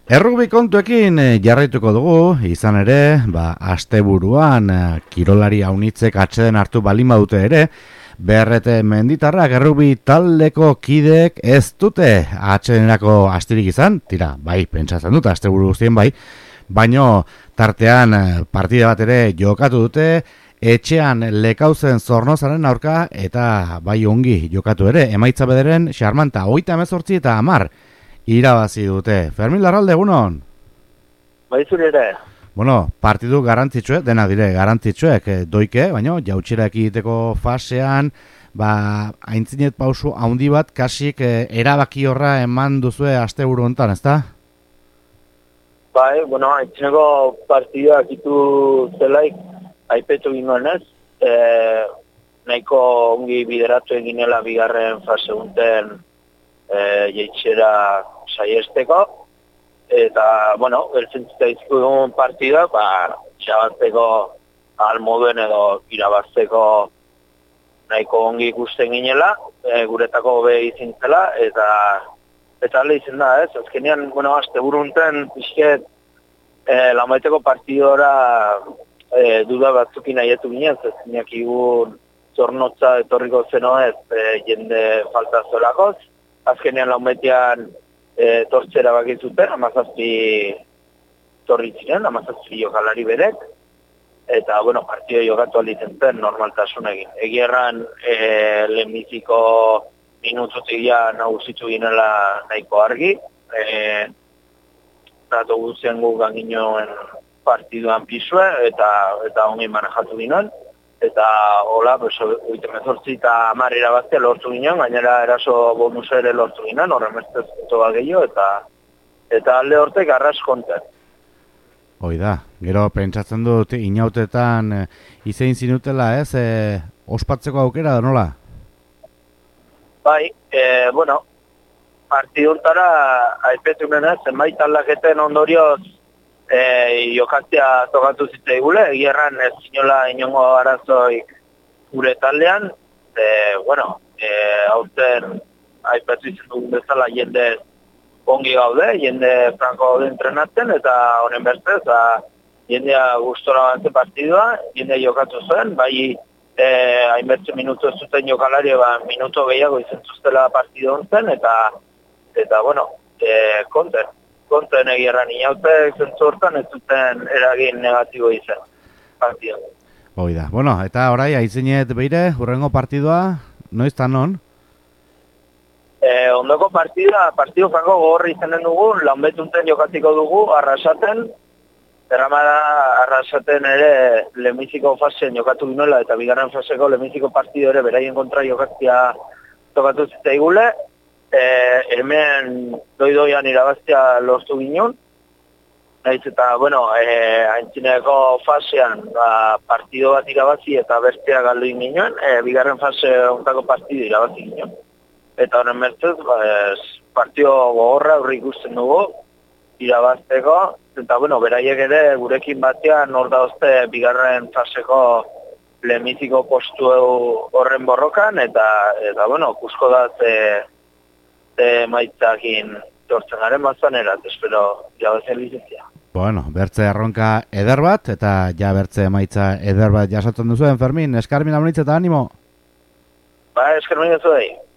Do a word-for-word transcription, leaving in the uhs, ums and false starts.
Errugbi kontuekin jarraituko dugu, izan ere, ba, asteburuan kirolari haunitzek atseden hartu balin badute ere, Berrete menditarrak errugbi taldeko kideek ez dute atsedenerako astirik izan, tira, bai, pentsatzen dut, asteburu guztien bai, baino tartean partida bat ere jokatu dute, etxean lekauzen Zornozaren aurka eta bai ongi jokatu ere, emaitza bederen xarmanta, hogeita hemezortzi eta hamar irabazi dute. Fermin Larralde, egunon? Bai, zure ere. Bueno, partidu garrantzitsuek, dena dire garrantzitsuek doike, baina jautxerak egiteko fasean, ba, aintzinet pausu handi bat, kasik eh, erabaki horra eman duzue asteburu honetan, ezta? Bai, bueno, aintzineko partidua akitu zelaik, aipetu ginoen ez, e, nahiko ongi bideratu eginela bigarren fase unten e, jeitxera saiesteko, eta, bueno, beltzentzita izkudun partida, ba, txabazteko almoduen edo irabazteko nahiko ongi ikusten ginela, e, guretako hobe izintzela, eta eta alde izen da, ez? Azkenean, bueno, azte burunten, pixket, e, lamaiteko partidora e, duda batzukin aietu ginen, ez zinak igun Zornotza etorriko zenoez, e, jende falta zolakoz, azkenean laumetean E, tortzera bakizuten, amazazpi torri ziren, amazazpi jokalari berek, eta, bueno, partio jokatu alditzen zen normaltasunekin. Egierran, e, lehenbiziko minututik ja nagusitu ginela nahiko argi, e, dato guztien gu ganginoen partiduan pisue, eta, eta ongi manejatu ginen, eta hola, pues, oite mezortzi eta hamar irabaztea lortu ginen, gainera eraso bonus ere lortu ginen, horren bestez puntua gehiago, eta eta alde hortek arras konten. Hoi da, gero pentsatzen dut inautetan e, izein zinutela ez, e, ospatzeko aukera da nola? Bai, e, bueno, partiduntara aipetunen ez, zenbait aldaketen ondorioz, E, jokatzea tokatu zitzaigule, egierran ez zinola inongo arazoik gure taldean, e, bueno, e, aurten aipatu izan dugun bezala jende ongi gaude, jende franko gaude entrenatzen, eta honen bertez, ba, jendea gustora bantze partidua, jende jokatu zuen, bai e, hainbertze minutu ez zuten jokalari, ba, minutu gehiago izan zuztela partidu hontzen, eta, eta bueno, e, konten. konten egierran inautek zentzu hortan ez zuten eragin negatibo izan partida. Hoi da. Bueno, eta orai, aitzinet beire, hurrengo partidua, noiz eta non? E, ondoko partida, partidu franko gogorri izanen dugu, lanbetunten jokatiko dugu, arrasaten, erramada arrasaten ere lehenbiziko fasen jokatu ginoela, eta bigarren faseko lehenbiziko partidu ere beraien kontra jokatzea tokatu zitzaigule, E, hemen doi-doian irabaztea lortu ginen, naiz eta, bueno, e, aintzineko fasean ba, partido bat irabazi eta bestea galdu ginen, e, bigarren fase ontako partido irabazi ginen. Eta horren bertez, ba, partido gogorra aurre ikusten dugu, irabazteko, eta, bueno, beraiek ere gurekin batean hor dauzte bigarren faseko lehenbiziko postu horren borrokan, eta, eta bueno, kusko da ze maitzakin tortzen garen bazanerat, espero jabazen lizentzia. Bueno, bertze erronka eder bat, eta ja bertze maitza eder bat jasotzen duzuen, Fermin, eskarmin amonitz eta animo? Ba, eskarmin ez